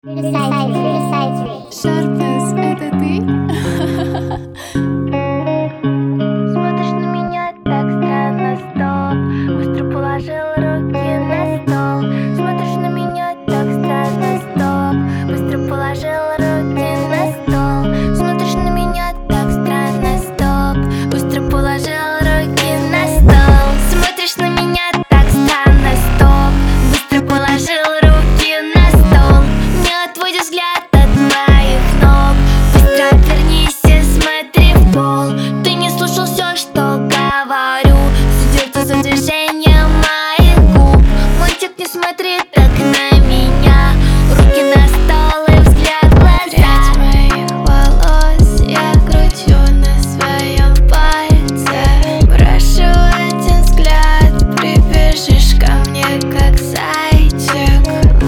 Шарпес, это ты? Смотришь на меня так странно, стоп. Быстро положил руки на стол. Смотришь на меня так странно, стоп. Быстро положил руки на стол. Смотришь на меня так странно, стоп. Быстро положил руки на стол. Смотришь на меня так странно, стоп. Быстро положил руки на стол. Не отводишь взгляд от моих ног. Быстро отвернись и смотри в пол. Ты не слушал все, что говорю. Следил за движением моих губ. Мальчик, не смотри так на меня. Руки на стол и взгляд в глаза. Прядь моих волос я кручу на своем пальце. Прошу один взгляд, прибежишь ко мне как зайчик.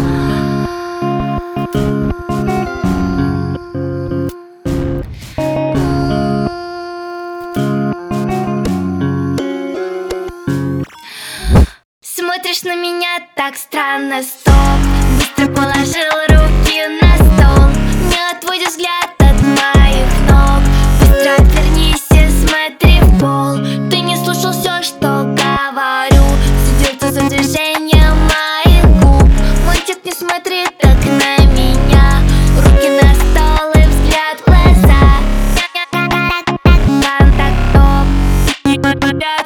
Смотришь на меня так странно, стоп. Быстро положил руки на стол. Не отводишь взгляд от моих ног. Быстро отвернись и смотри в пол. Ты не слушал все, что говорю. Следил за движением моих губ. Мальчик, не смотри так на меня. Руки на стол и взгляд в глаза. Так, топ.